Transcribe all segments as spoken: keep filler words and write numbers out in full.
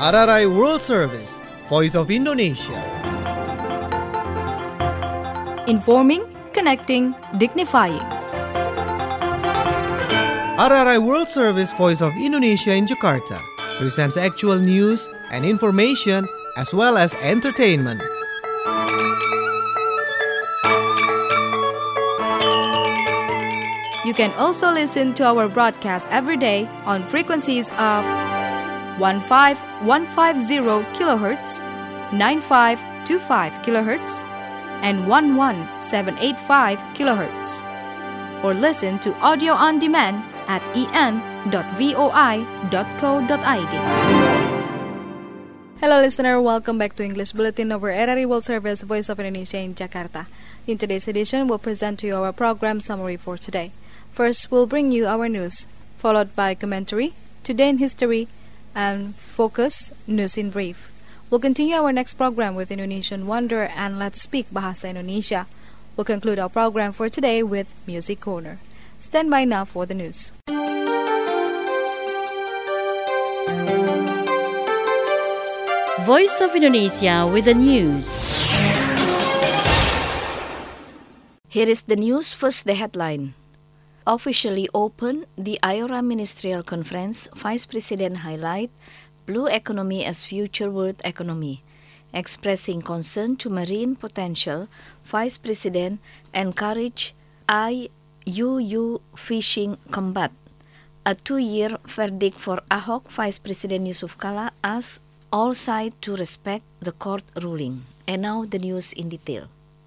R R I World Service, Voice of Indonesia. Informing, connecting, dignifying. R R I World Service, Voice of Indonesia in Jakarta presents actual news and information as well as entertainment. You can also listen to our broadcast every day on frequencies of fifteen fifteen kilohertz, ninety-five twenty-five kilohertz, and eleven seven eighty-five kilohertz. Or listen to audio on demand at e n dot voi dot co dot i d. Hello listener, welcome back to English Bulletin over R R I World Service, Voice of Indonesia in Jakarta. In today's edition, we'll present to you our program summary for today. First, we'll bring you our news, followed by commentary, Today in History, and Focus News in Brief. We'll continue our next program with Indonesian Wonder and Let's Speak Bahasa Indonesia. We'll conclude our program for today with Music Corner. Stand by now for the news. Voice of Indonesia with the news. Here is the news, first the headline. Officially open the IORA Ministerial Conference, Vice President highlight Blue Economy as Future World Economy. Expressing concern to marine potential, Vice President encourage I U U fishing combat. A two-year verdict for Ahok, Vice President Yusuf Kala asks all sides to respect the court ruling. And now the news in detail.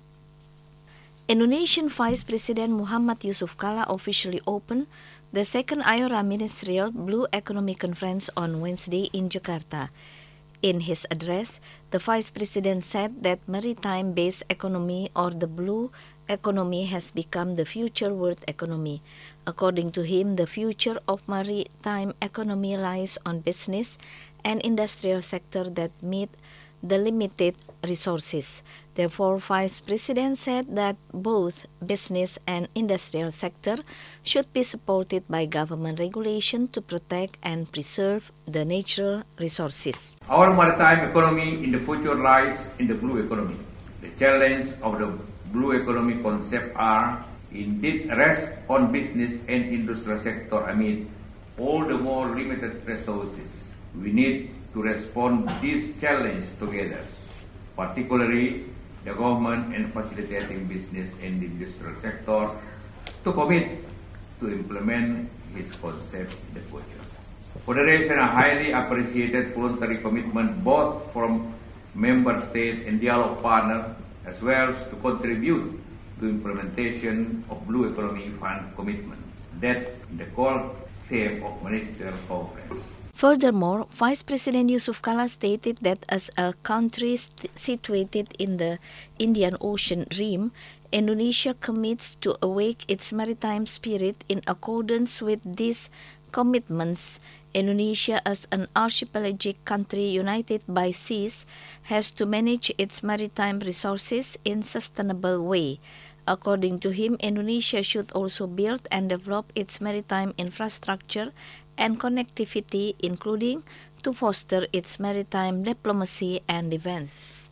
Indonesian Vice President Muhammad Yusuf Kala officially opened the second IORA Ministerial Blue Economy Conference on Wednesday in Jakarta. In his address, the Vice President said that maritime-based economy or the blue economy has become the future world economy. According to him, the future of maritime economy lies on business and industrial sector that meet the limited resources. Therefore, Vice President said that both business and industrial sector should be supported by government regulation to protect and preserve the natural resources. Our maritime economy in the future lies in the blue economy. The challenge of the blue economy concept are indeed rest on business and industrial sector amid all the more limited resources. We need to respond to this challenge together, particularly the government and facilitating business and industrial sector to commit to implement his concept in the future. Federation a highly appreciated voluntary commitment both from member state and dialogue partner as well as to contribute to implementation of Blue Economy Fund commitment. That the core theme of Ministerial Conference. Furthermore, Vice President Yusuf Kala stated that as a country st- situated in the Indian Ocean Rim, Indonesia commits to awake its maritime spirit in accordance with these commitments. Indonesia, as an archipelagic country united by seas, has to manage its maritime resources in sustainable way. According to him, Indonesia should also build and develop its maritime infrastructure and connectivity, including to foster its maritime diplomacy and defense.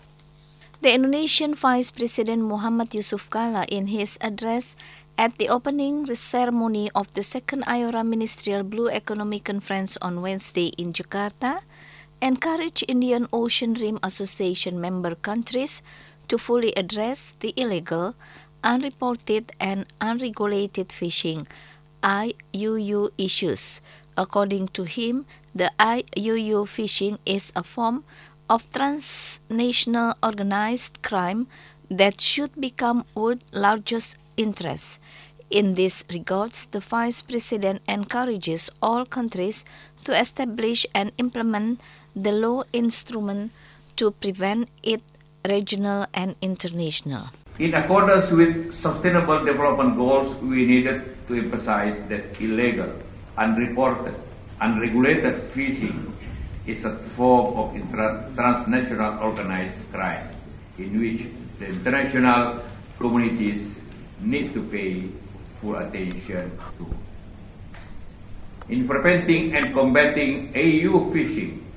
The Indonesian Vice President Muhammad Yusuf Kala, in his address at the opening ceremony of the second IORA Ministerial Blue Economy Conference on Wednesday in Jakarta, encouraged Indian Ocean Rim Association member countries to fully address the illegal, unreported and unregulated fishing I U U issues. According to him, the I U U fishing is a form of transnational organized crime that should become world's largest interest. In this regards, the Vice President encourages all countries to establish and implement the law instrument to prevent it regional and international. In accordance with Sustainable Development Goals, we needed to emphasize that illegal, unreported, unregulated fishing is a form of intra- transnational organized crime in which the international communities need to pay full attention to. In preventing and combating A U fishing,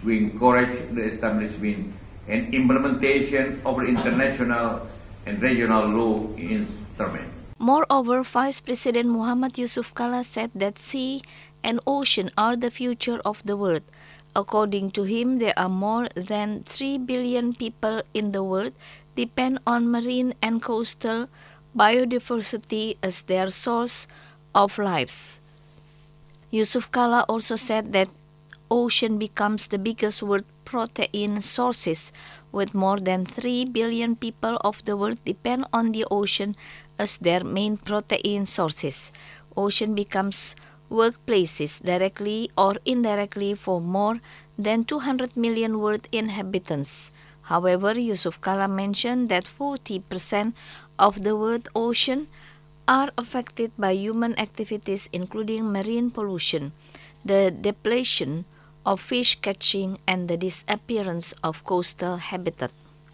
We encourage the establishment and implementation of the international and regional law instruments. Moreover, Vice President Muhammad Yusuf Kala said that sea and ocean are the future of the world. According to him, there are more than three billion people in the world depend on marine and coastal biodiversity as their source of lives. Yusuf Kala also said that ocean becomes the biggest world protein sources, with more than three billion people of the world depend on the ocean as their main protein sources. Ocean becomes workplaces directly or indirectly for more than two hundred million world inhabitants. However, Yusuf Kala mentioned that forty percent of the world ocean are affected by human activities including marine pollution, the depletion of fish catching, and the disappearance of coastal habitat.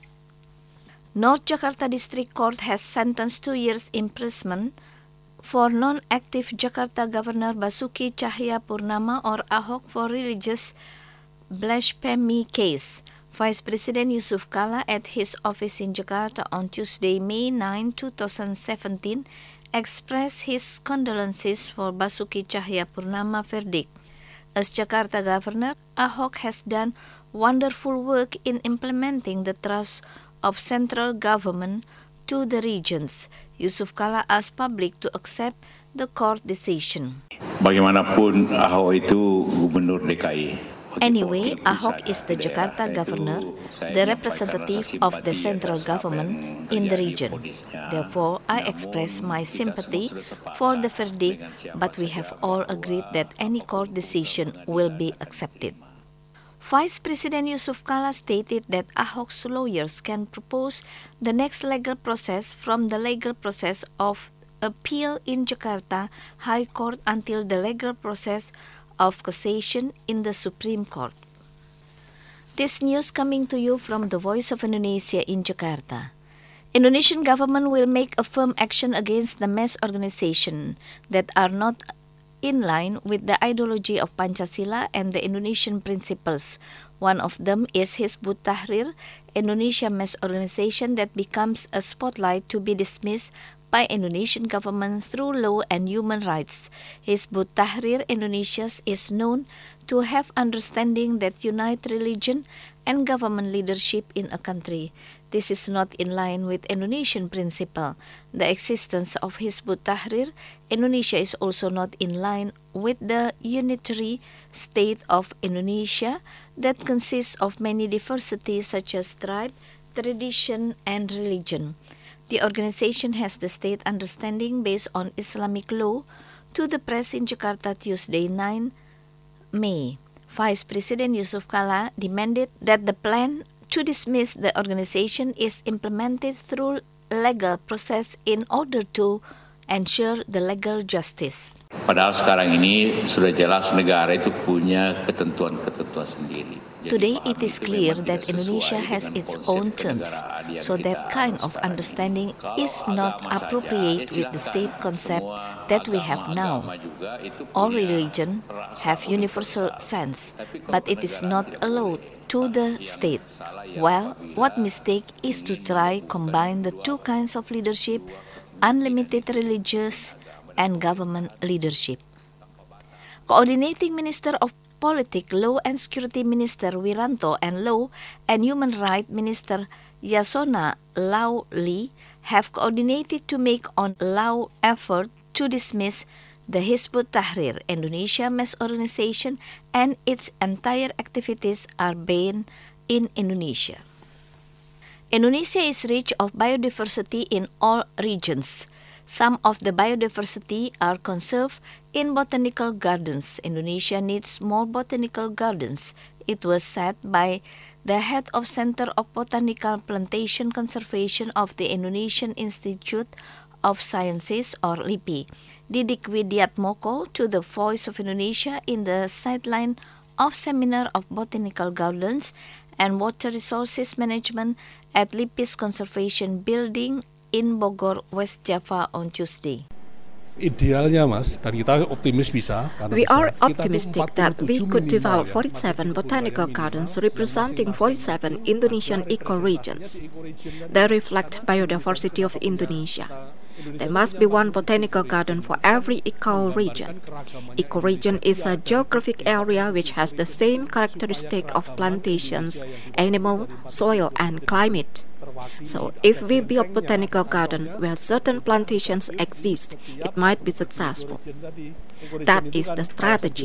North Jakarta District Court has sentenced two years imprisonment for non-active Jakarta Governor Basuki Cahayapurnama or Ahok for religious blasphemy case. Vice President Yusuf Kala at his office in Jakarta on Tuesday, May ninth, twenty seventeen, expressed his condolences for Basuki Cahayapurnama verdict. As Jakarta Governor, Ahok has done wonderful work in implementing the trust of central government to the regions. Yusuf Kala asked public to accept the court decision. Bagaimanapun Ahok itu gubernur D K I. Anyway, Ahok is the Jakarta governor, the representative of the central government in the region. Therefore, I express my sympathy for the verdict, but we have all agreed that any court decision will be accepted. Vice President Yusuf Kala stated that Ahok's lawyers can propose the next legal process from the legal process of appeal in Jakarta High Court until the legal process of cassation in the Supreme Court. This news coming to you from the Voice of Indonesia in Jakarta. Indonesian government will make a firm action against the mass organization that are not in line with the ideology of Pancasila and the Indonesian principles. One of them is Hizbut Tahrir, Indonesia mass organization that becomes a spotlight to be dismissed by Indonesian government through law and human rights. Hizbut Tahrir Indonesia is known to have understanding that unite religion and government leadership in a country. This is not in line with Indonesian principle. The existence of Hizbut Tahrir Indonesia is also not in line with the unitary state of Indonesia that consists of many diversities such as tribe, tradition, and religion. The organization has the state understanding based on Islamic law to the press in Jakarta Tuesday, ninth May. Vice President Yusuf Kala demanded that the plan to dismiss the organization is implemented through legal process in order to ensure the legal justice. Padahal sekarang ini sudah jelas negara itu punya ketentuan-ketentuan sendiri. Today it is clear that Indonesia has its own terms, so that kind of understanding is not appropriate with the state concept that we have now. All religions have universal sense, but it is not allowed to the state. Well, what mistake is to try combine the two kinds of leadership, unlimited religious and government leadership. Coordinating Minister of Politics, Law and Security Minister Wiranto and Law and Human Rights Minister Yasona Lawli have coordinated to make on law effort to dismiss the Hizbut Tahrir Indonesia mass organization and its entire activities are banned in Indonesia. Indonesia is rich of biodiversity in all regions. Some of the biodiversity are conserved in botanical gardens. Indonesia needs more botanical gardens. It was said by the head of Center of Botanical Plantation Conservation of the Indonesian Institute of Sciences or LIPI, Didik Widiatmoko, to the Voice of Indonesia in the sideline of Seminar of Botanical Gardens and Water Resources Management at LIPI's Conservation Building in Bogor, West Java on Tuesday. Idealnya Mas, dan kita optimis bisa. We are optimistic that we could develop forty-seven botanical gardens representing forty-seven Indonesian ecoregions. They reflect biodiversity of Indonesia. There must be one botanical garden for every ecoregion. Ecoregion is a geographic area which has the same characteristic of plantations, animal, soil, and climate. So, if we build botanical garden where certain plantations exist, it might be successful. That is the strategy.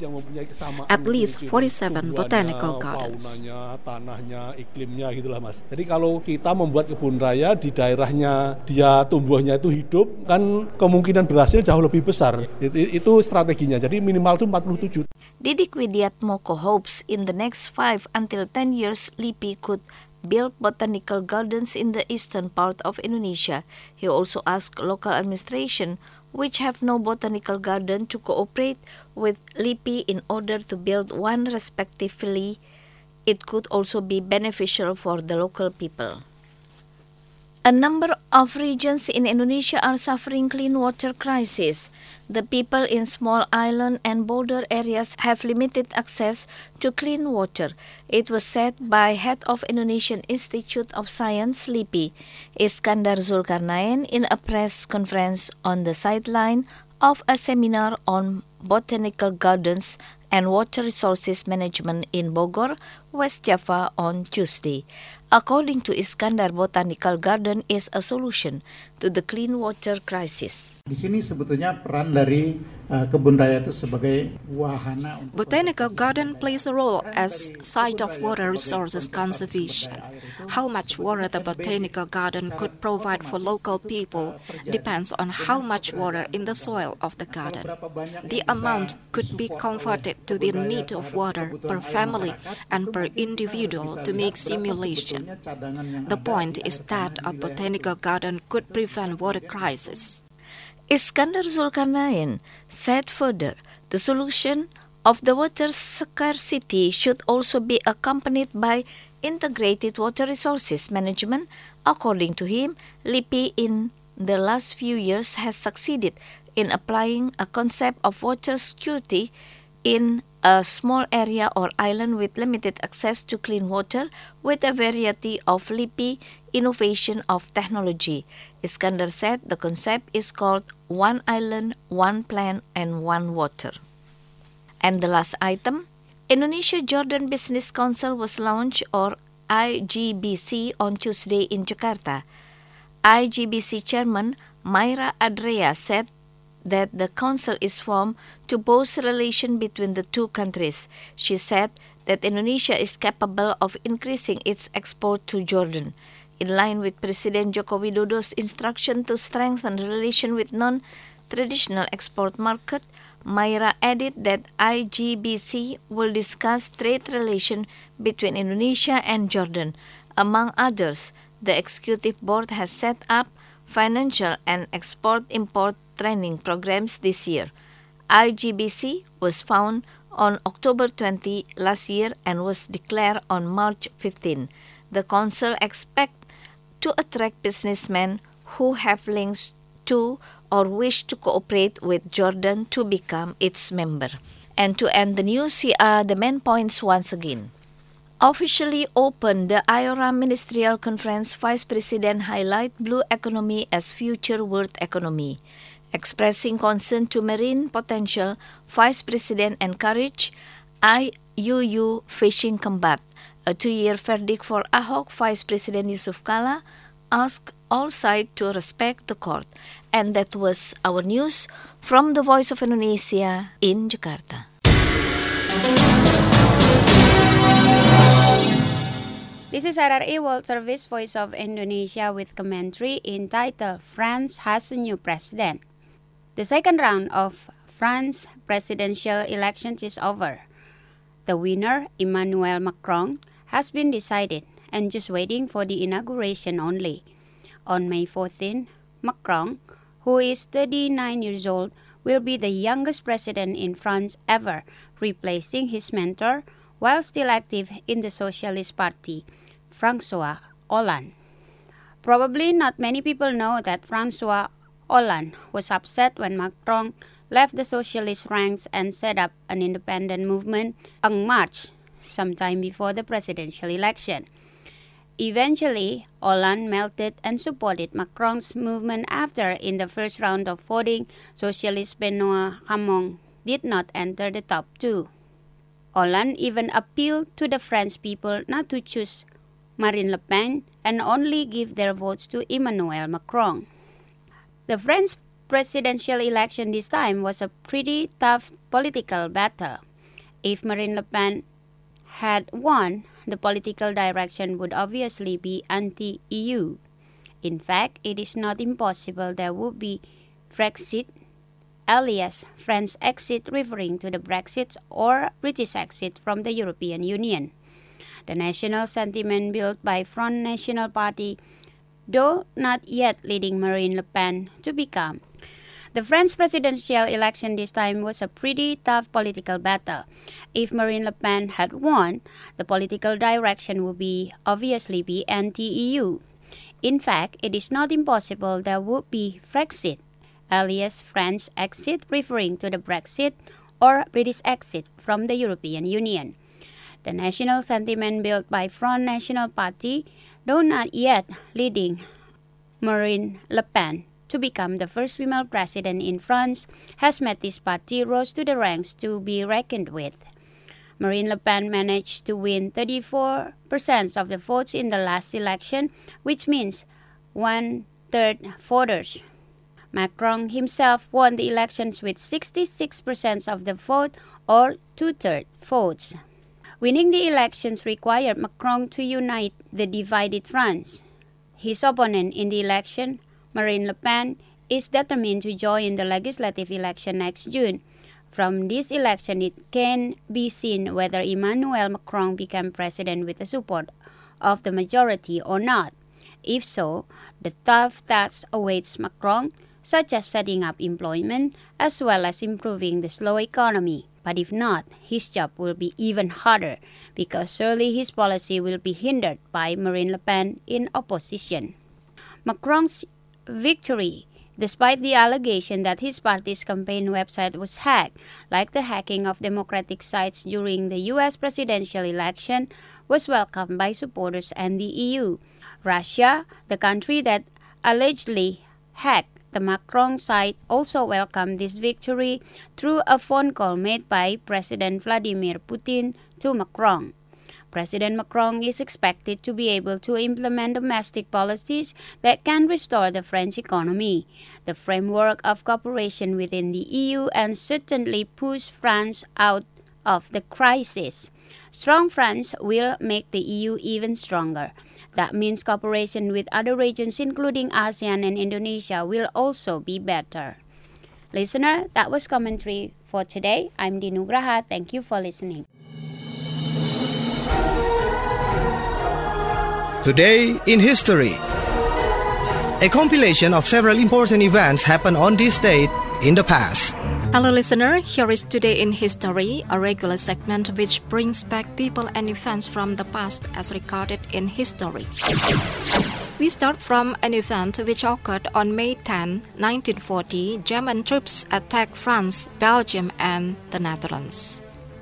At least forty-seven botanical gardens. Tanahnya, iklimnya gitulah Mas. Jadi kalau kita membuat kebun raya di daerahnya dia tumbuhnya itu hidup, kan kemungkinan berhasil jauh lebih besar. Itu, itu strateginya. Jadi minimal itu empat puluh tujuh. Didik Widiatmoko hopes in the next five until ten years L I P I could build botanical gardens in the eastern part of Indonesia. He also asked local administration, which have no botanical garden, to cooperate with L I P I in order to build one respectively. It could also be beneficial for the local people. A number of regions in Indonesia are suffering clean water crisis. The people in small island and border areas have limited access to clean water. It was said by head of Indonesian Institute of Science L I P I, Iskandar Zulkarnain, in a press conference on the sideline of a seminar on botanical gardens and water resources management in Bogor, West Java on Tuesday. According to Iskandar, botanical garden is a solution to the clean water crisis. Di sini sebetulnya peran dari uh, kebun raya itu sebagai wahana. Botanical garden plays a role as site of water resources conservation. How much water the botanical garden could provide for local people depends on how much water in the soil of the garden. The amount could be converted to the need of water per family and per individual to make simulation. The point is that a botanical garden could prevent water crisis. Iskandar Zulkarnain said further, the solution of the water scarcity should also be accompanied by integrated water resources management. According to him, L I P I in the last few years has succeeded in applying a concept of water security in a small area or island with limited access to clean water with a variety of L I P I innovation of technology. Iskandar said the concept is called One Island, One Plant and One Water. And the last item, Indonesia-Jordan Business Council was launched, or I G B C, on Tuesday in Jakarta. I G B C Chairman Mayra Adrea said that the council is formed to boost relation between the two countries. She said that Indonesia is capable of increasing its export to Jordan. In line with President Joko Widodo's instruction to strengthen relation with non-traditional export market, Mayra added that I G B C will discuss trade relation between Indonesia and Jordan. Among others, the executive board has set up financial and export-import training programs this year. I G B C was founded on October twentieth last year and was declared on March fifteenth. The council expects to attract businessmen who have links to or wish to cooperate with Jordan to become its member. And to end the news, here are the main points once again. Officially opened the I O R A Ministerial Conference, Vice President highlight blue economy as future world economy. Expressing concern to marine potential, Vice President encouraged I U U fishing combat. A two-year verdict for Ahok, Vice President Yusuf Kala asked all sides to respect the court. And that was our news from the Voice of Indonesia in Jakarta. This is R R I World Service Voice of Indonesia with commentary entitled France Has a New President. The second round of France presidential elections is over. The winner, Emmanuel Macron, has been decided and just waiting for the inauguration only. On May fourteenth, Macron, who is thirty-nine years old, will be the youngest president in France ever, replacing his mentor while still active in the Socialist Party, François Hollande. Probably not many people know that François Hollande was upset when Macron left the socialist ranks and set up an independent movement En Marche sometime before the presidential election. Eventually, Hollande melted and supported Macron's movement after, in the first round of voting, socialist Benoît Hamon did not enter the top two. Hollande even appealed to the French people not to choose Marine Le Pen and only give their votes to Emmanuel Macron. The French presidential election this time was a pretty tough political battle. If Marine Le Pen had won, the political direction would obviously be anti-E U. In fact, it is not impossible there would be Frexit, alias French exit, referring to the Brexit, or British exit from the European Union. The national sentiment built by Front National Party, though not yet leading Marine Le Pen to become. The French presidential election this time was a pretty tough political battle. If Marine Le Pen had won, the political direction would be obviously be anti-E U. In fact, it is not impossible there would be Frexit, alias French exit, referring to the Brexit, or British exit from the European Union. The national sentiment built by Front National Party, though not yet leading Marine Le Pen to become the first female president in France, has made this party rose to the ranks to be reckoned with. Marine Le Pen managed to win thirty-four percent of the votes in the last election, which means one-third voters. Macron himself won the elections with sixty-six percent of the vote, or two-thirds votes. Winning the elections required Macron to unite the divided France. His opponent in the election, Marine Le Pen, is determined to join the legislative election next June. From this election, it can be seen whether Emmanuel Macron become president with the support of the majority or not. If so, the tough task awaits Macron, such as setting up employment as well as improving the slow economy. But if not, his job will be even harder because surely his policy will be hindered by Marine Le Pen in opposition. Macron's victory, despite the allegation that his party's campaign website was hacked, like the hacking of Democratic sites during the U S presidential election, was welcomed by supporters and the E U. Russia, the country that allegedly hacked the Macron site, also welcomed this victory through a phone call made by President Vladimir Putin to Macron. President Macron is expected to be able to implement domestic policies that can restore the French economy, the framework of cooperation within the E U, and certainly push France out of the crisis. Strong France will make the E U even stronger. That means cooperation with other regions, including ASEAN and Indonesia, will also be better. Listener, that was commentary for today. I'm Dinugraha. Thank you for listening. Today in History. A compilation of several important events happened on this date in the past. Hello listener, here is Today in History, a regular segment which brings back people and events from the past as recorded in history. We start from an event which occurred on May tenth, nineteen forty. German troops attacked France, Belgium, and the Netherlands.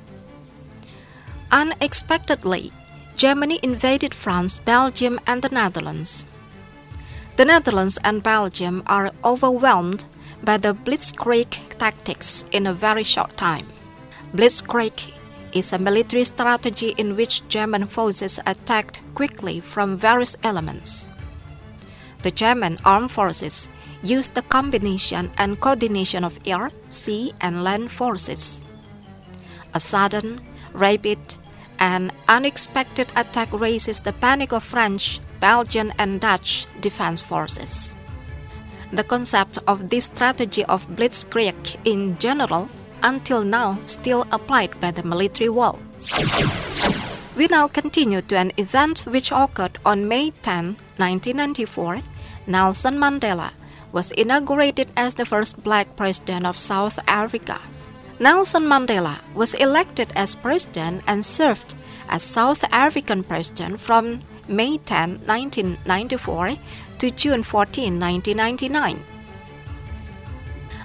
Unexpectedly, Germany invaded France, Belgium, and the Netherlands. The Netherlands and Belgium are overwhelmed by the Blitzkrieg tactics in a very short time. Blitzkrieg is a military strategy in which German forces attacked quickly from various elements. The German armed forces used the combination and coordination of air, sea, and land forces. A sudden, rapid, and unexpected attack raises the panic of French, Belgian, and Dutch defense forces. The concept of this strategy of Blitzkrieg in general, until now, still applied by the military world. We now continue to an event which occurred on May tenth, nineteen ninety-four. Nelson Mandela was inaugurated as the first black president of South Africa. Nelson Mandela was elected as president and served as South African president from May tenth, nineteen ninety-four to June fourteenth, nineteen ninety-nine.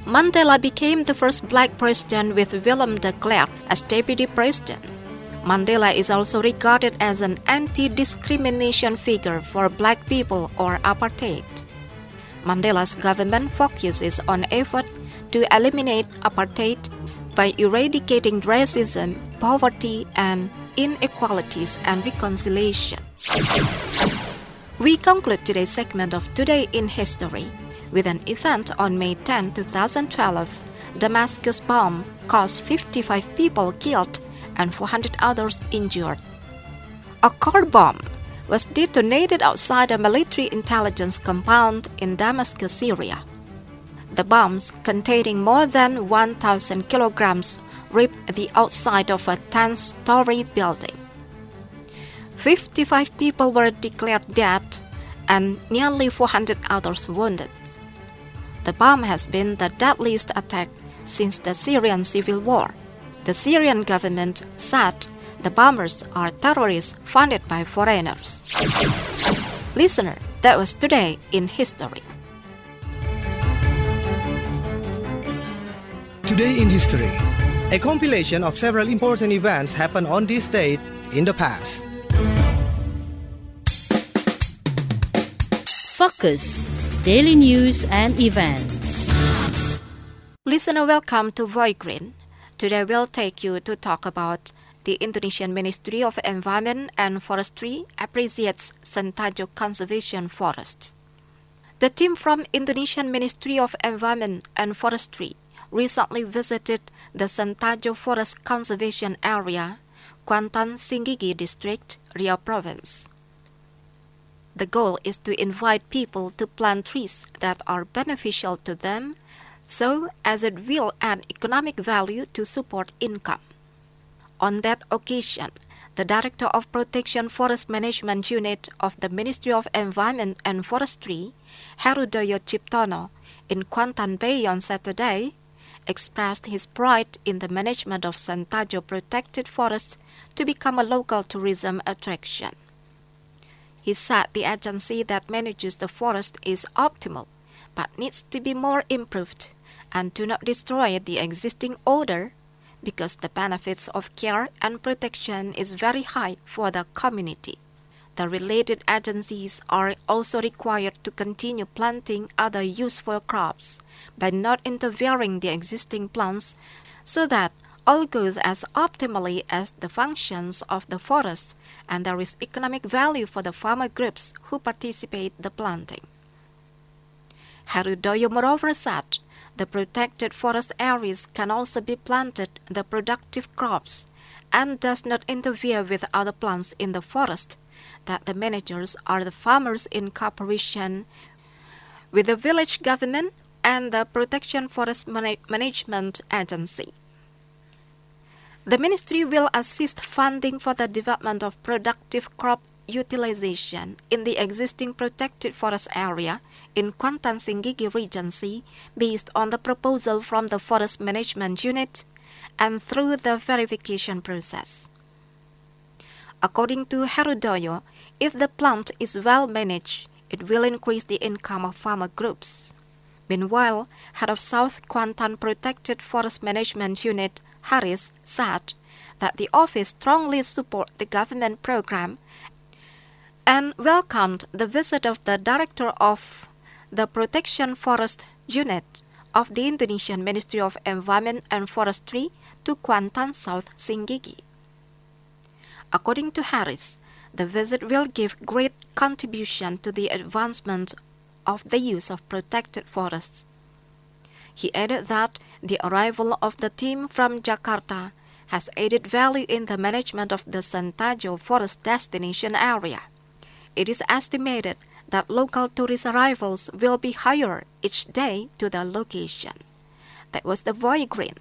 Mandela became the first black president with Willem de Klerk as deputy president. Mandela is also regarded as an anti-discrimination figure for black people or apartheid. Mandela's government focuses on effort to eliminate apartheid by eradicating racism, poverty, and inequalities and reconciliation. We conclude today's segment of Today in History with an event on May tenth, twenty twelve. Damascus bomb caused fifty-five people killed and four hundred others injured. A car bomb was detonated outside a military intelligence compound in Damascus, Syria. The bombs, containing more than one thousand kilograms, ripped the outside of a ten-story building. fifty-five people were declared dead and nearly four hundred others wounded. The bomb has been the deadliest attack since the Syrian civil war. The Syrian government said the bombers are terrorists funded by foreigners. Listener, that was Today in History. Today in History, a compilation of several important events happened on this date in the past. Focus, daily news and events. Listener, welcome to Voigreen. Today we'll take you to talk about the Indonesian Ministry of Environment and Forestry appreciates Sentajo Conservation Forest. The team from Indonesian Ministry of Environment and Forestry recently visited the Sentajo Forest Conservation Area, Kuantan Singgigi District, Riau Province. The goal is to invite people to plant trees that are beneficial to them, so as it will add economic value to support income. On that occasion, the Director of Protection Forest Management Unit of the Ministry of Environment and Forestry, Herudoyo Ciptono, in Kuantan Bay on Saturday, expressed his pride in the management of Sentajo protected forests to become a local tourism attraction. He said the agency that manages the forest is optimal, but needs to be more improved and do not destroy the existing order because the benefits of care and protection is very high for the community. The related agencies are also required to continue planting other useful crops by not interfering the existing plants so that all goes as optimally as the functions of the forest and there is economic value for the farmer groups who participate in the planting. Herudoyo moreover said the protected forest areas can also be planted the productive crops and does not interfere with other plants in the forest, that the managers are the farmers in cooperation with the village government and the Protection Forest Mana- Management Agency. The ministry will assist funding for the development of productive crop utilization in the existing protected forest area in Kuantan Singgigi Regency based on the proposal from the Forest Management Unit and through the verification process. According to Herudoyo, if the plant is well managed, it will increase the income of farmer groups. Meanwhile, head of South Kuantan Protected Forest Management Unit, Haris, said that the office strongly supports the government program and welcomed the visit of the director of the Protection Forest Unit of the Indonesian Ministry of Environment and Forestry to Kuantan South Singgigi. According to Haris, the visit will give great contribution to the advancement of the use of protected forests. He added that the arrival of the team from Jakarta has added value in the management of the Sentajo Forest Destination Area. It is estimated that local tourist arrivals will be higher each day to the location. That was the Voigreen.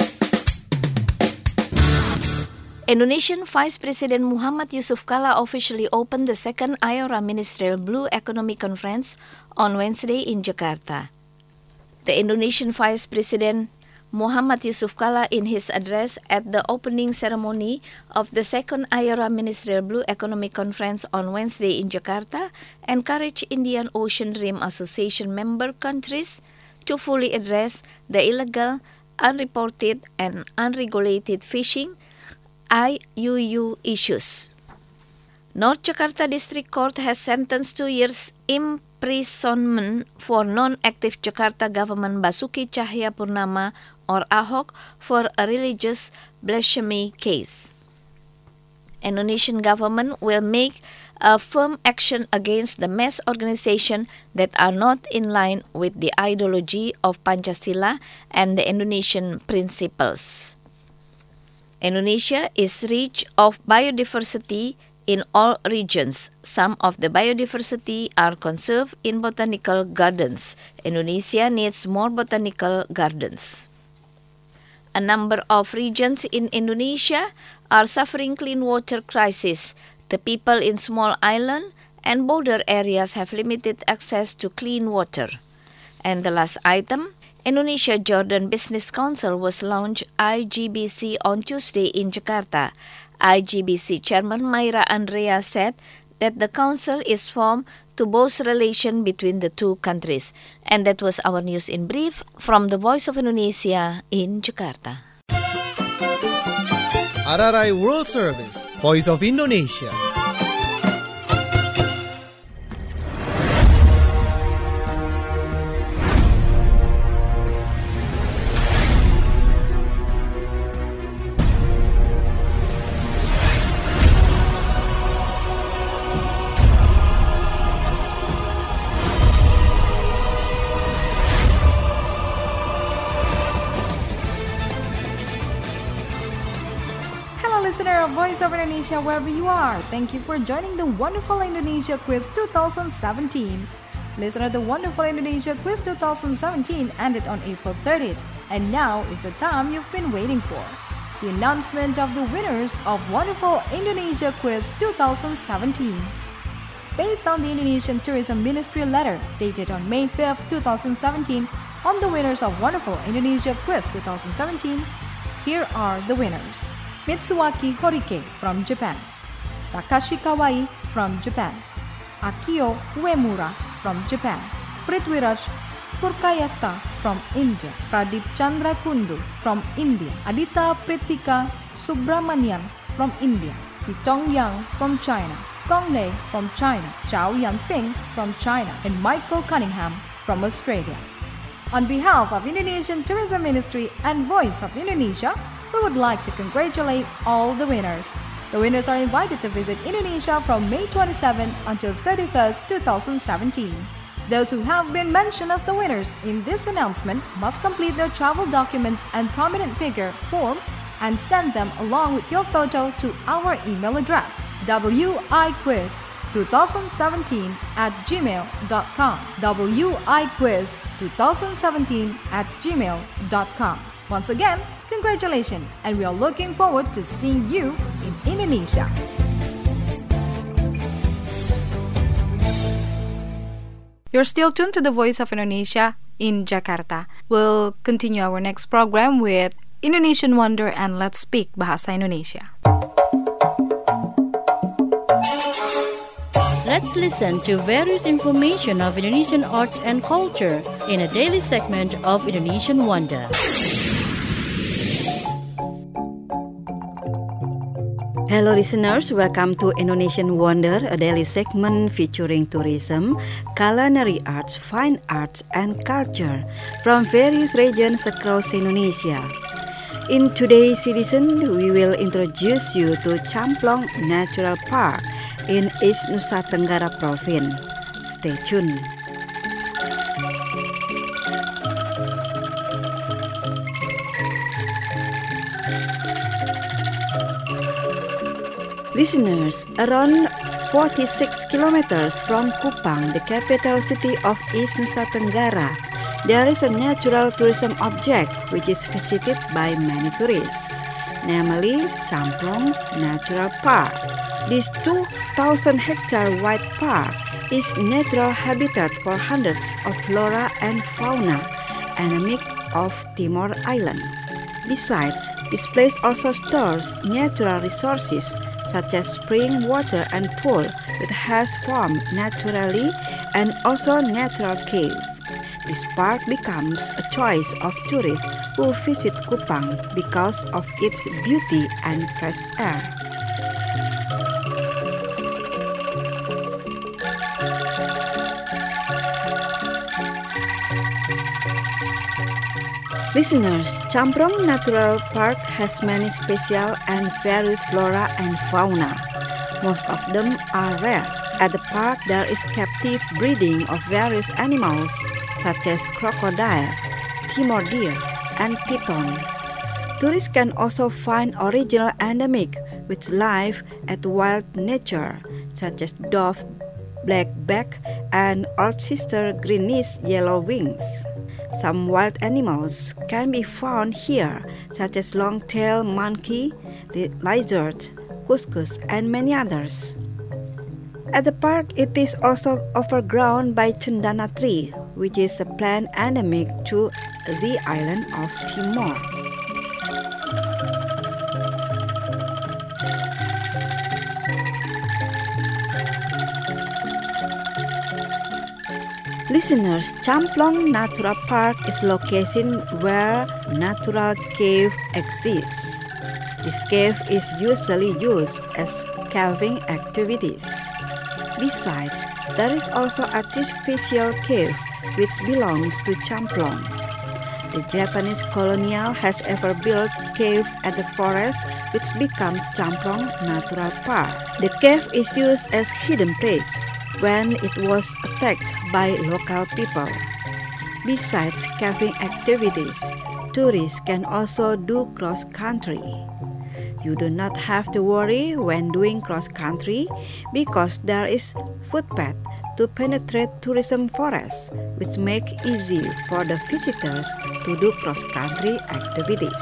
Indonesian Vice President Muhammad Yusuf Kalla officially opened the second I O R A Ministerial Blue Economy Conference on Wednesday in Jakarta. The Indonesian Vice President Muhammad Yusuf Kalla, in his address at the opening ceremony of the second I O R A Ministerial Blue Economy Conference on Wednesday in Jakarta, encouraged Indian Ocean Rim Association member countries to fully address the illegal, unreported, and unregulated fishing I U U issues. North Jakarta District Court has sentenced two years imprisonment for non-active Jakarta government Basuki Cahayapurnama or Ahok for a religious blasphemy case. Indonesian government will make a firm action against the mass organizations that are not in line with the ideology of Pancasila and the Indonesian principles. Indonesia is rich of biodiversity in all regions. Some of the biodiversity are conserved in botanical gardens. Indonesia needs more botanical gardens. A number of regions in Indonesia are suffering clean water crisis. The people in small island and border areas have limited access to clean water. And the last item, Indonesia-Jordan Business Council was launched I G B C on Tuesday in Jakarta. I G B C Chairman Mayra Andrea said that the council is formed to boost relations between the two countries. And that was our news in brief from the Voice of Indonesia in Jakarta. R R I World Service, Voice of Indonesia. Listener of Voice of Indonesia, wherever you are, thank you for joining the Wonderful Indonesia Quiz twenty seventeen. Listener, the Wonderful Indonesia Quiz twenty seventeen ended on April thirtieth, and now is the time you've been waiting for. The announcement of the winners of Wonderful Indonesia Quiz twenty seventeen. Based on the Indonesian Tourism Ministry letter dated on May fifth, twenty seventeen, on the winners of Wonderful Indonesia Quiz twenty seventeen, here are the winners. Mitsuaki Horike from Japan, Takashi Kawai from Japan, Akio Uemura from Japan, Prithviraj Purkayastha from India, Pradip Chandra Kundu from India, Adita Pritika Subramanian from India, Titong Yang from China, Gong Lei from China, Chao Yanping from China, and Michael Cunningham from Australia. On behalf of Indonesian Tourism Ministry and Voice of Indonesia, we would like to congratulate all the winners. The winners are invited to visit Indonesia from May twenty-seventh until thirty-first, twenty seventeen. Those who have been mentioned as the winners in this announcement must complete their travel documents and prominent figure form and send them along with your photo to our email address wiquiz twenty seventeen at gmail dot com wiquiz twenty seventeen at gmail dot com. Once again, congratulations, and we are looking forward to seeing you in Indonesia. You're still tuned to the Voice of Indonesia in Jakarta. We'll continue our next program with Indonesian Wonder and Let's Speak Bahasa Indonesia. Let's listen to various information of Indonesian arts and culture in a daily segment of Indonesian Wonder. Hello listeners, welcome to Indonesian Wonder, a daily segment featuring tourism, culinary arts, fine arts, and culture from various regions across Indonesia. In today's edition, we will introduce you to Camplong Natural Park in East Nusa Tenggara Province. Stay tuned. Listeners, around forty-six kilometers from Kupang, the capital city of East Nusa Tenggara, there is a natural tourism object which is visited by many tourists, namely Camplong Natural Park. This two thousand hectare wide park is natural habitat for hundreds of flora and fauna endemic of Timor Island. Besides, this place also stores natural resources such as spring water and pool that has formed naturally, and also natural cave. This park becomes a choice of tourists who visit Kupang because of its beauty and fresh air. Listeners, Camprong Natural Park has many special and various flora and fauna. Most of them are rare. At the park, there is captive breeding of various animals such as crocodile, Timor deer, and python. Tourists can also find original endemic which live at wild nature such as dove, blackback, and old sister greenish yellow wings. Some wild animals can be found here, such as long-tailed monkey, the lizard, cuscus, and many others. At the park, it is also overgrown by cendana tree, which is a plant endemic to the island of Timor. Listeners, Camprong Natural Park is located where natural cave exists. This cave is usually used as caving activities. Besides, there is also artificial cave which belongs to Camprong. The Japanese colonial has ever built cave at the forest which becomes Camprong Natural Park. The cave is used as hidden place when it was attacked by local people. Besides caving activities, tourists can also do cross-country. You do not have to worry when doing cross-country because there is footpath to penetrate tourism forests, which make easy for the visitors to do cross-country activities.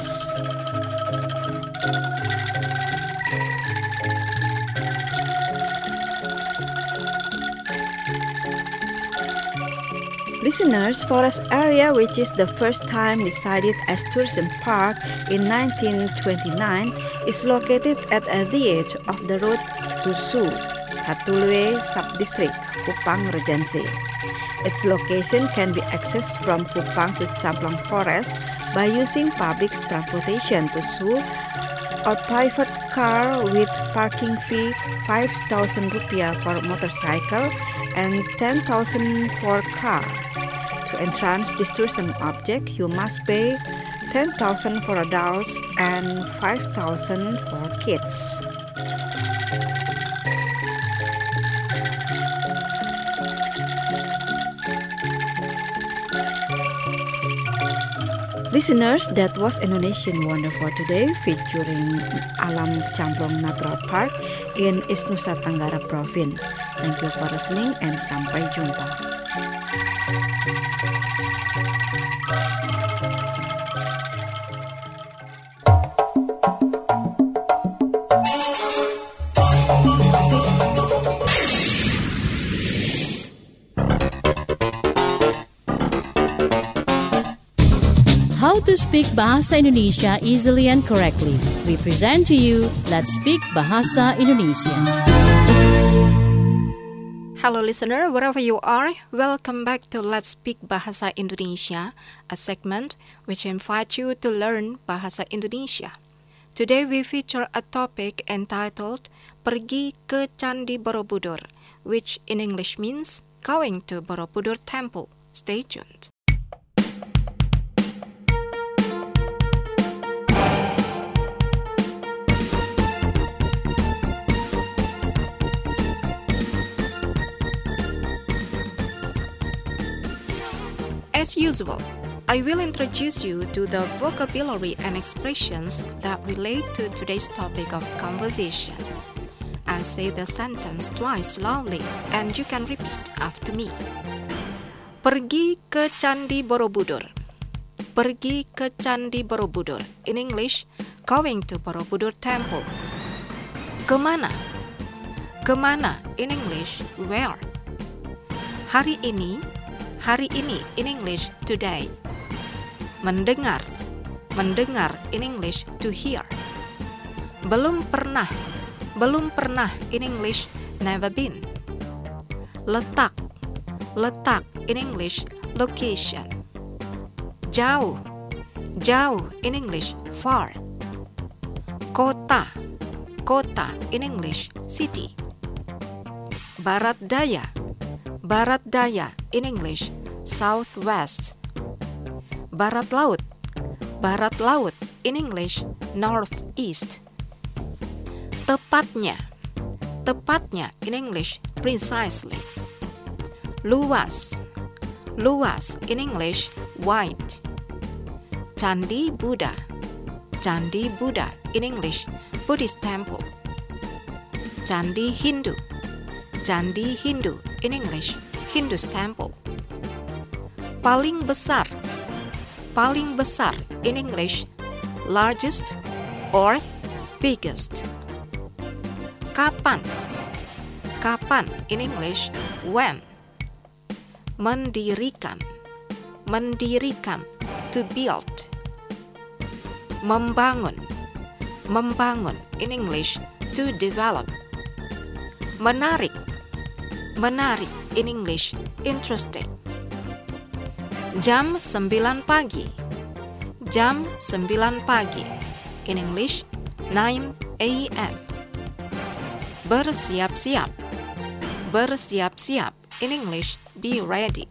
Listeners, forest area, which is the first time decided as tourism park in nineteen twenty-nine, is located at the edge of the road to Su, Hatulue Subdistrict, Kupang Regency. Its location can be accessed from Kupang to Camprong Forest by using public transportation to Su or private car with parking fee five thousand rupiah for motorcycle and ten thousand for car. To entrance this tourism object, you must pay ten thousand for adults and five thousand for kids. Listeners, that was Indonesian Wonder for today featuring Alam Camprong Natural Park in East Nusa Tenggara Province. Thank you for listening and sampai jumpa. How to speak Bahasa Indonesia easily and correctly. We present to you Let's Speak Bahasa Indonesia. Hello listener, wherever you are, welcome back to Let's Speak Bahasa Indonesia, a segment which invites you to learn Bahasa Indonesia. Today we feature a topic entitled Pergi ke Candi Borobudur, which in English means going to Borobudur Temple. Stay tuned. As usual, I will introduce you to the vocabulary and expressions that relate to today's topic of conversation. I'll say the sentence twice loudly and you can repeat after me. Pergi ke Candi Borobudur. Pergi ke Candi Borobudur. In English, going to Borobudur Temple. Kemana? Kemana? In English, where? Hari ini. Hari ini, in English, today. Mendengar, mendengar, in English, to hear. Belum pernah, belum pernah, in English, never been. Letak, letak, in English, location. Jauh, jauh in English, far. Kota, kota in English, city. Barat daya, barat daya in English, southwest. Barat laut, barat laut in English, northeast. Tepatnya, tepatnya in English, precisely. Luas, luas in English, wide. Candi Buddha, Candi Buddha in English, Buddhist temple. Candi Hindu, Candi Hindu in English, Hindu's temple. Paling besar, paling besar in English, largest or biggest. Kapan, kapan in English, when. Mendirikan, mendirikan, to build. Membangun, membangun in English, to develop. Menarik, menarik in English, interesting. Jam sembilan pagi, jam sembilan pagi in English, nine a.m. Bersiap-siap, bersiap-siap in English, be ready.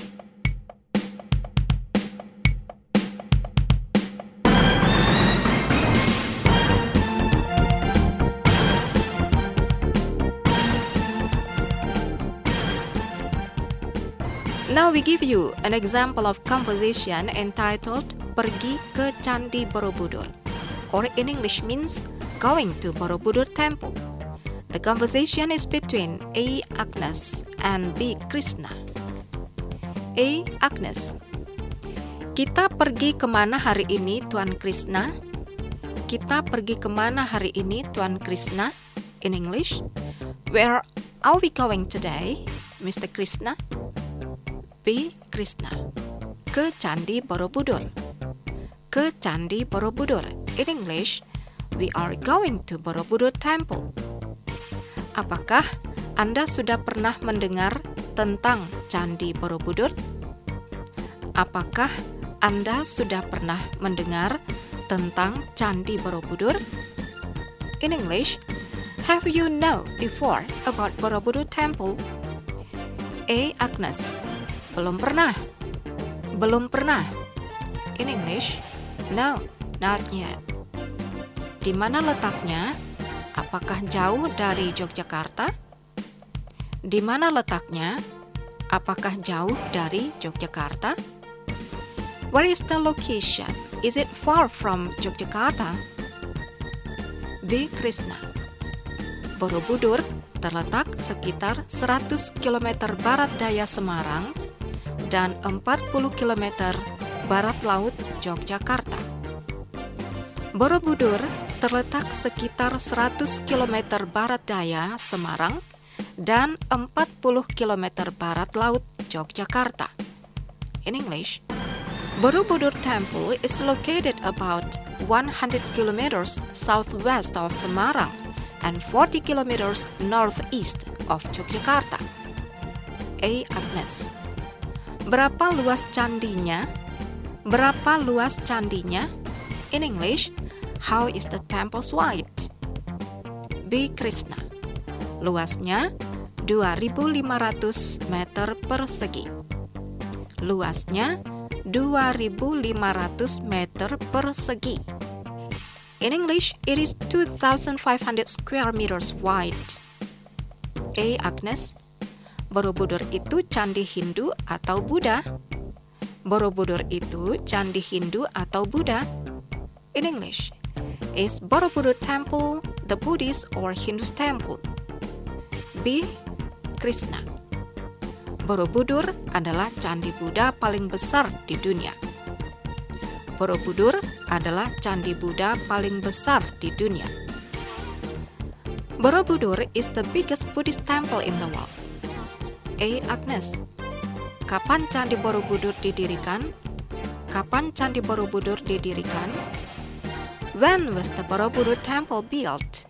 Now we give you an example of conversation entitled Pergi ke Candi Borobudur, or in English means going to Borobudur Temple. The conversation is between A. Agnes and B. Krishna. A. Agnes, kita pergi kemana hari ini, Tuan Krishna? Kita pergi kemana hari ini, Tuan Krishna? In English, where are we going today, Mister Krishna? B. Krishna, ke Candi Borobudur. Ke Candi Borobudur. In English, we are going to Borobudur Temple. Apakah Anda sudah pernah mendengar tentang Candi Borobudur? Apakah Anda sudah pernah mendengar tentang Candi Borobudur? In English, have you know before about Borobudur Temple? A. Agnes, belum pernah. Belum pernah. In English, no, not yet. Di mana letaknya? Apakah jauh dari Yogyakarta? Di mana letaknya? Apakah jauh dari Yogyakarta? Where is the location? Is it far from Yogyakarta? B. Krishna, Borobudur terletak sekitar seratus kilometer barat daya Semarang dan empat puluh kilometer barat laut Yogyakarta. Borobudur terletak sekitar seratus kilometer barat daya Semarang dan empat puluh kilometer barat laut Yogyakarta. In English, Borobudur Temple is located about one hundred kilometers southwest of Semarang and forty kilometers northeast of Yogyakarta. A. Agnes, berapa luas candinya? Berapa luas candinya? In English, how is the temple's wide? B. Krishna, luasnya dua ribu lima ratus meter persegi. Luasnya dua ribu lima ratus meter persegi. In English, it is two thousand five hundred square meters wide. A. Agnes, Borobudur itu candi Hindu atau Buddha? Borobudur itu candi Hindu atau Buddha? In English, is Borobudur Temple the Buddhist or Hindu's temple? B. Krishna, Borobudur adalah candi Buddha paling besar di dunia. Borobudur adalah candi Buddha paling besar di dunia. Borobudur is the biggest Buddhist temple in the world. A. Agnes, kapan Candi Borobudur didirikan? Kapan Candi Borobudur didirikan? When was the Borobudur Temple built?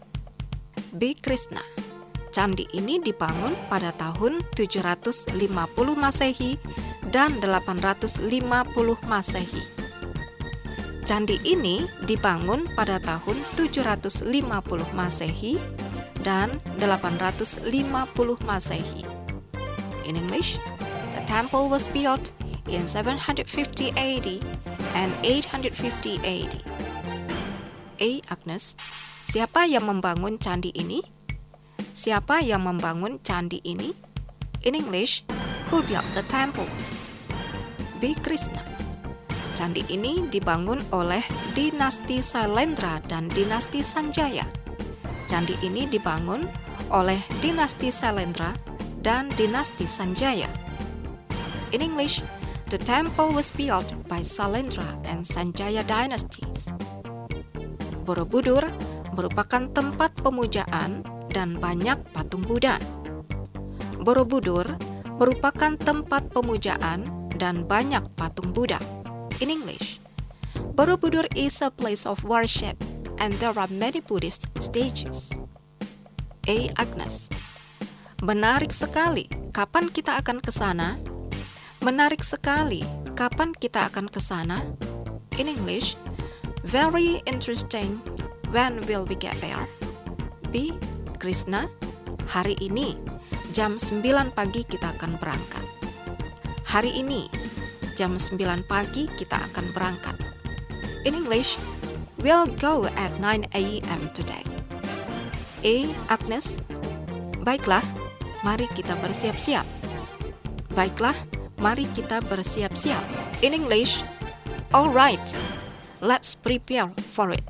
B. Krishna, candi ini dibangun pada tahun tujuh ratus lima puluh Masehi dan delapan ratus lima puluh Masehi. Candi ini dibangun pada tahun tujuh ratus lima puluh Masehi dan delapan ratus lima puluh Masehi. In English, the temple was built in seven hundred fifty A D and eight hundred fifty A D. A. Agnes, siapa yang membangun candi ini? Siapa yang membangun candi ini? In English, who built the temple? B. Krishna, candi ini dibangun oleh dinasti Sailendra dan dinasti Sanjaya. Candi ini dibangun oleh dinasti Sailendra dan dinasti Sanjaya. In English, the temple was built by Sailendra and Sanjaya dynasties. Borobudur merupakan tempat pemujaan dan banyak patung Buddha. Borobudur merupakan tempat pemujaan dan banyak patung Buddha. In English, Borobudur is a place of worship and there are many Buddhist statues. A. Agnes, menarik sekali. Kapan kita akan ke sana? Menarik sekali. Kapan kita akan ke sana? In English, very interesting. When will we get there? B. Krishna, hari ini jam sembilan pagi kita akan berangkat. Hari ini jam sembilan pagi kita akan berangkat. In English, we'll go at nine A M today. A. Agnes, baiklah, mari kita bersiap-siap. Baiklah, mari kita bersiap-siap. In English, all right, let's prepare for it.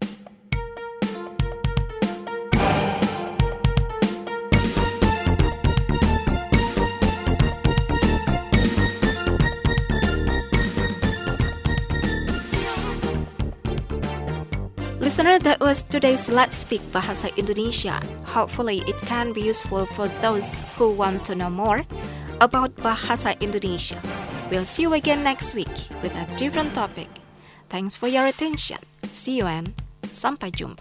Listener, that was today's Let's Speak Bahasa Indonesia. Hopefully it can be useful for those who want to know more about Bahasa Indonesia. We'll see you again next week with a different topic. Thanks for your attention. See you and sampai jumpa.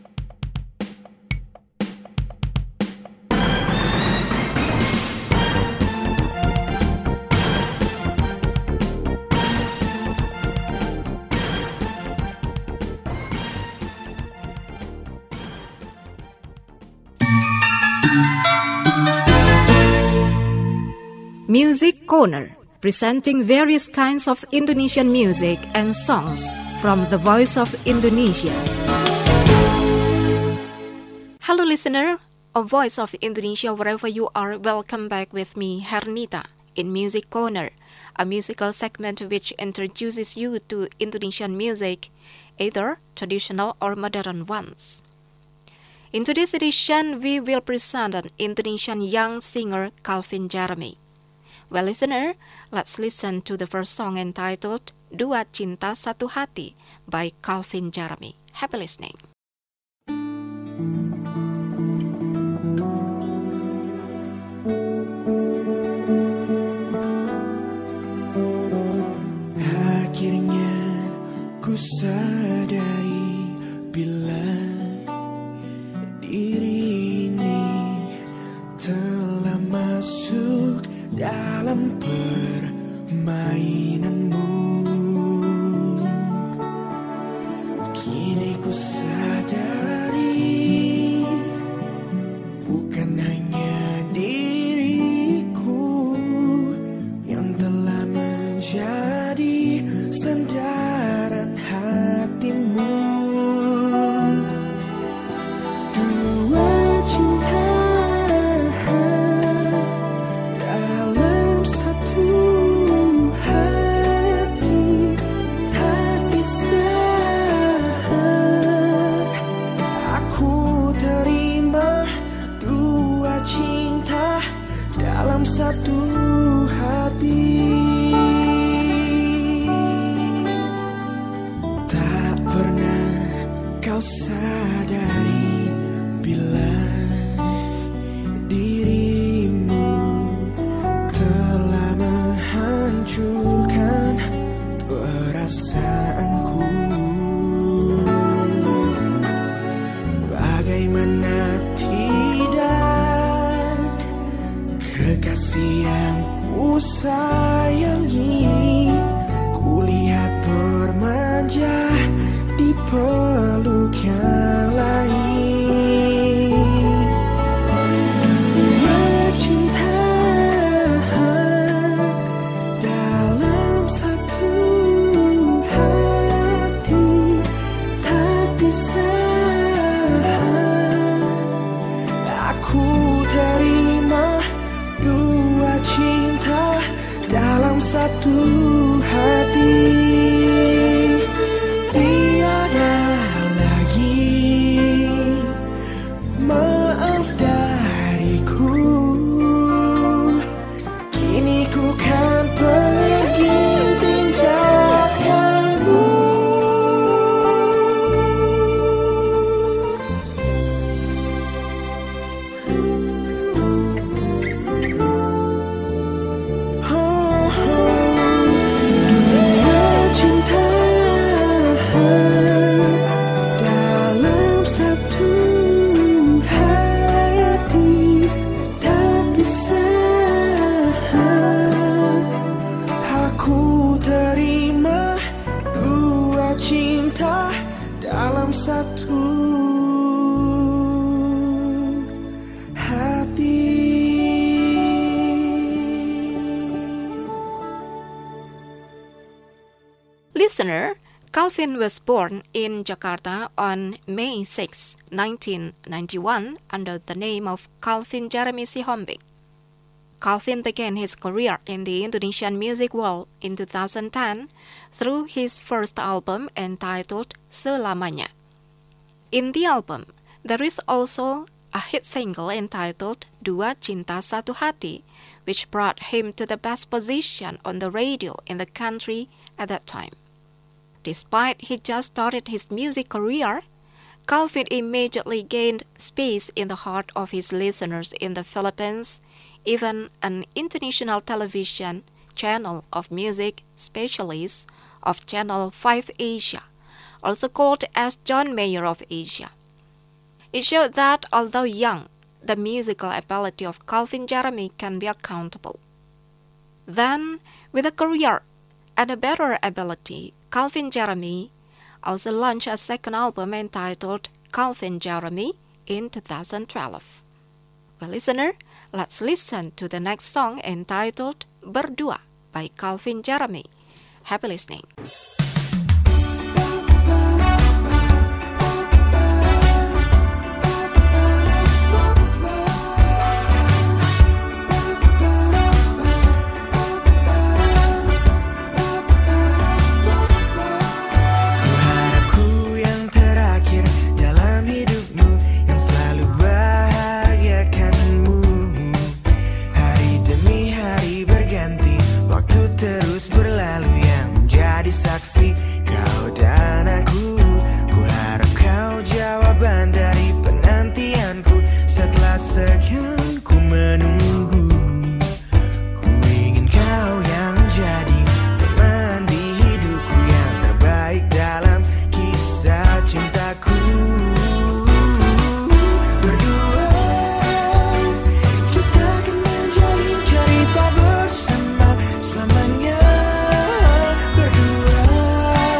Music Corner, presenting various kinds of Indonesian music and songs from the Voice of Indonesia. Hello listener, of Voice of Indonesia wherever you are, welcome back with me, Hernita, in Music Corner, a musical segment which introduces you to Indonesian music, either traditional or modern ones. In today's edition, we will present an Indonesian young singer, Calvin Jeremy. Well, listener, let's listen to the first song entitled Dua Cinta Satu Hati by Calvin Jeremy. Happy listening. Akhirnya ku sadari bila diri ini telah masuk dalam permainanmu. Kini ku sadari bukan hanya diriku yang telah menjadi sandaran hati. peluk yang lain. Bercinta dalam satu hati, tak bisa aku terima dua cinta dalam satu hati. Tiada lagi maaf dariku, kini ku kan pergi tinggalkanmu. Oh, oh. Dua cinta dalam satu hati, tak bisa aku terima dua cinta dalam satu hati. Listener, Calvin was born in Jakarta on May sixth, nineteen ninety-one under the name of Calvin Jeremy Sihombing. Calvin began his career in the Indonesian music world in two thousand ten through his first album entitled Selamanya. In the album, there is also a hit single entitled Dua Cinta Satu Hati, which brought him to the best position on the radio in the country at that time. Despite he just started his music career, Calvin immediately gained space in the heart of his listeners in the Philippines, even an international television channel of music specialists of Channel five Asia, also called as John Mayer of Asia. It showed that although young, the musical ability of Calvin Jeremy can be accountable. Then, with a career and a better ability, Calvin Jeremy also launched a second album entitled Calvin Jeremy in two thousand twelve. Well, listener, let's listen to the next song entitled Berdua by Calvin Jeremy. Happy listening. Saksi kau dan aku, ku harap kau jawaban dari penantianku. Setelah sekian ku menunggu, ku ingin kau yang jadi teman di hidupku, yang terbaik dalam kisah cintaku. Berdua kita akan menjalin cerita bersama selamanya. Berdua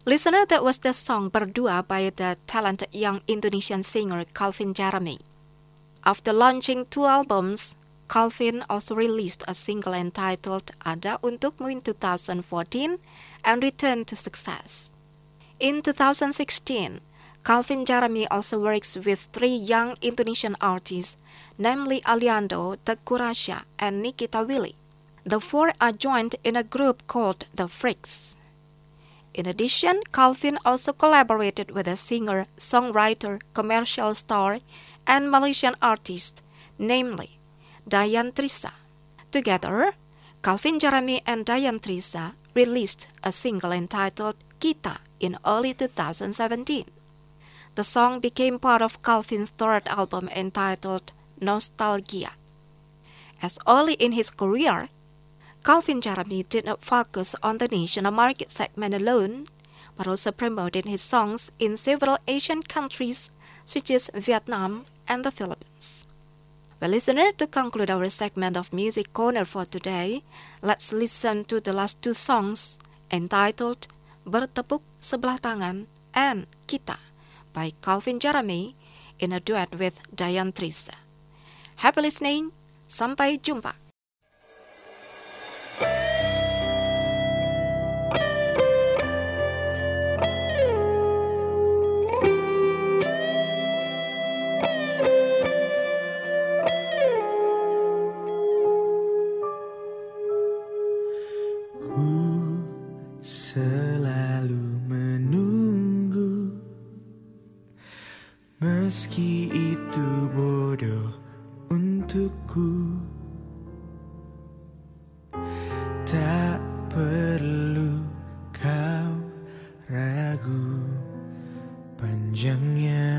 Listener, that was the song Berdua by the talented young Indonesian singer Calvin Jeremy. After launching two albums, Calvin also released a single entitled Ada Untukmu in two thousand fourteen and returned to success. In two thousand sixteen, Calvin Jeremy also works with three young Indonesian artists, namely Aliando, Teuku Rasya, and Nikita Willy. The four are joined in a group called The Freaks. In addition, Calvin also collaborated with a singer, songwriter, commercial star, and Malaysian artist, namely Dayan Trisa. Together, Calvin Jeremy and Dayan Trisa released a single entitled Kita in early two thousand seventeen. The song became part of Calvin's third album entitled Nostalgia. As early in his career, Calvin Jeremy did not focus on the national market segment alone, but also promoted his songs in several Asian countries such as Vietnam and the Philippines. Well, listener, to conclude our segment of Music Corner for today, let's listen to the last two songs entitled Bertepuk Sebelah Tangan and Kita by Calvin Jeremy in a duet with Dayan Trisa. Happy listening, sampai jumpa. Meski itu bodoh untukku, tak perlu kau ragu. Panjangnya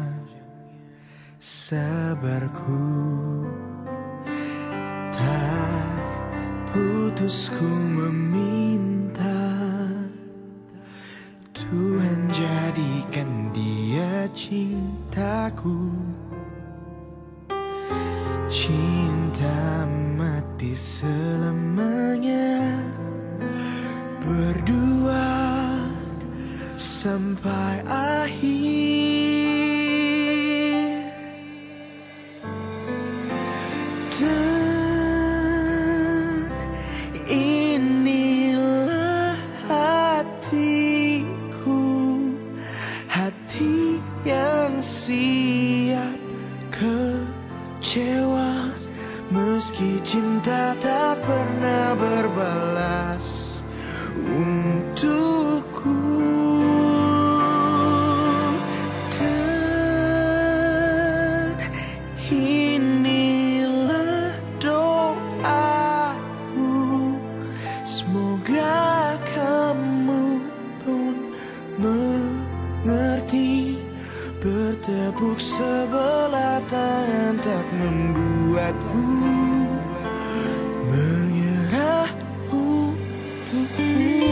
sabarku, tak putus ku meminta Tuhan jadikan dia cintaku. Cinta mati selamanya, berdua sampai akhir. Dan inilah hatiku, hati yang siap kecewa meski cinta tak pernah berbalas untukku. Dan inilah doaku, semoga kamu pun mengerti. Bertepuk sebelah tangan tak membuatku menyerah untukmu.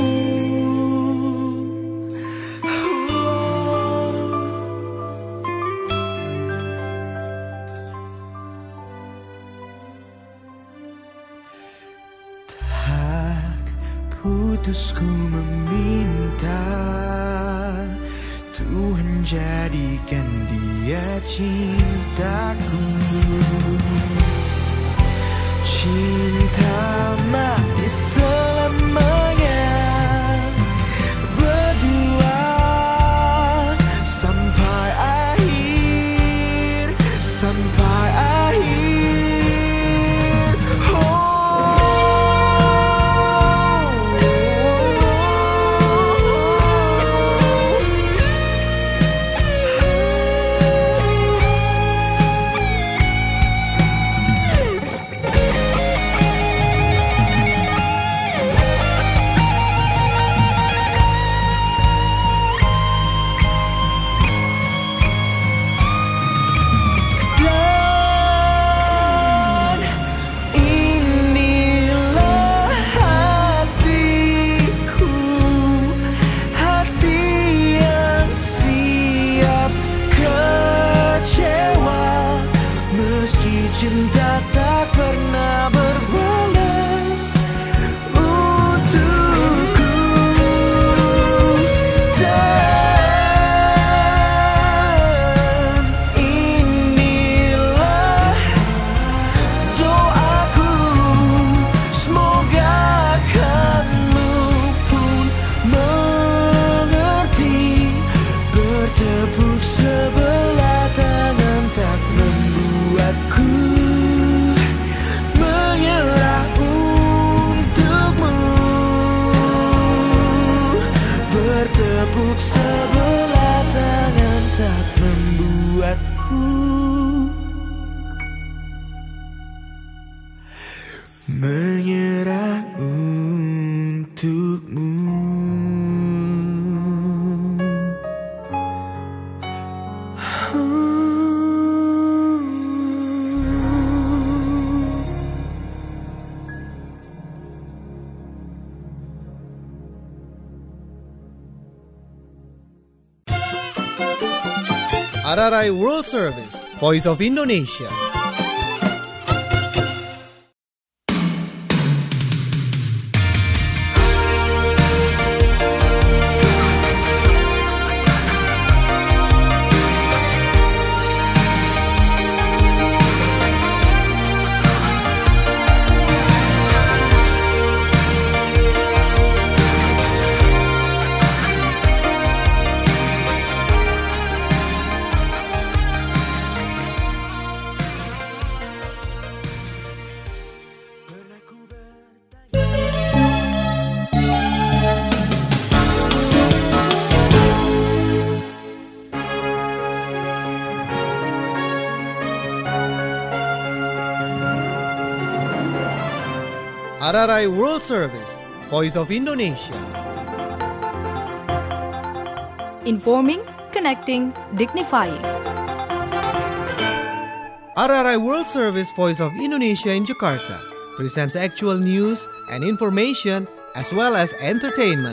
Tak putus ku meminta Tuhan jadikan dia cintaku. Cinta mati selamanya, berdua sampai akhir, sampai akhir. menyerah untukmu. R R I World Service, Voice of Indonesia. R R I World Service, Voice of Indonesia. Informing, connecting, dignifying. R R I World Service, Voice of Indonesia in Jakarta presents actual news and information as well as entertainment.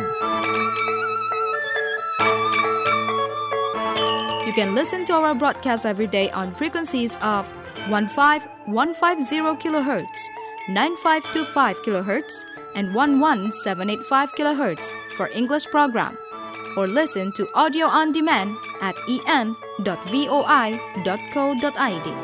You can listen to our broadcast every day on frequencies of fifteen fifteen kilohertz, ninety-five twenty-five kilohertz, and eleven seven eighty-five kilohertz for English program, or listen to audio on demand at e n dot voi dot co dot i d.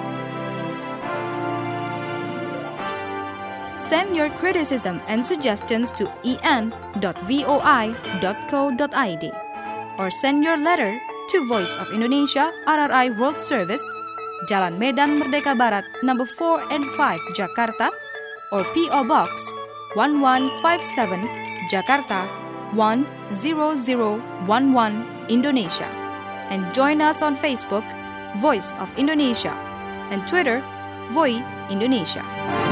Send your criticism and suggestions to e n dot voi dot co dot i d, or send your letter to Voice of Indonesia R R I World Service, Jalan Medan Merdeka Barat, number four and five, Jakarta, or P O Box one one five seven, Jakarta one zero zero one one, Indonesia. And join us on Facebook, Voice of Indonesia, and Twitter, Voi Indonesia.